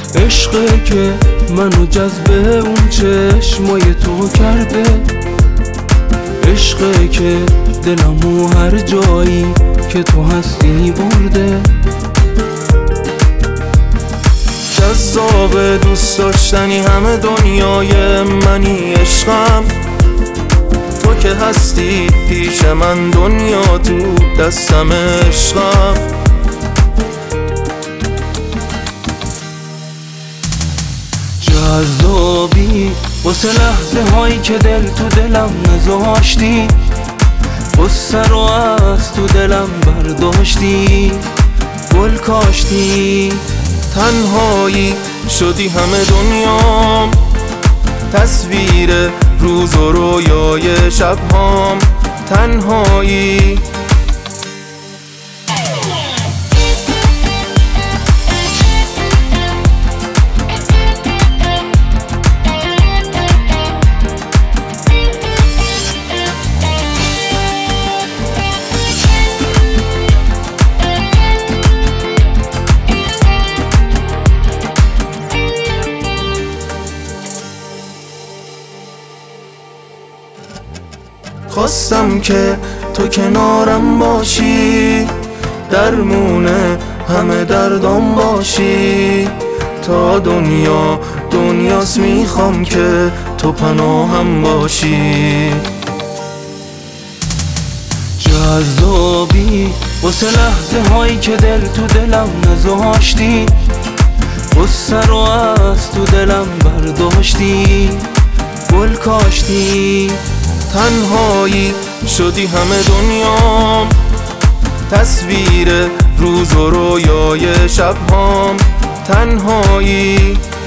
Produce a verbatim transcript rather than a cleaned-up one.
عشقه که منو جذب اون چشمای تو کرده، عشقه که دلمو هر جایی که تو هستی برده. جذاب دوست داشتنی همه دنیای منی عشقم، تو که هستی پیش من دنیا تو دستم عشقم. جذابی واسه لحظه هایی که دل تو دلم نذاشتی، غصه رو از تو دلم برداشتی، گل کاشتی. تنهایی شدی همه دنیام، تصویر روز و رویای شبهام. تنهایی خواستم که تو کنارم باشی، درمونه همه دردام باشی. تا دنیا دنیاست میخوام که تو پناهم باشی. جذابی واسه لحظه هایی که دل تو دلم نذاشتی، غصه رو از تو دلم برداشتی، گل کاشتی. تنهایی شدی همه دنیام، تصویر روز و رویای شبهام. تنهایی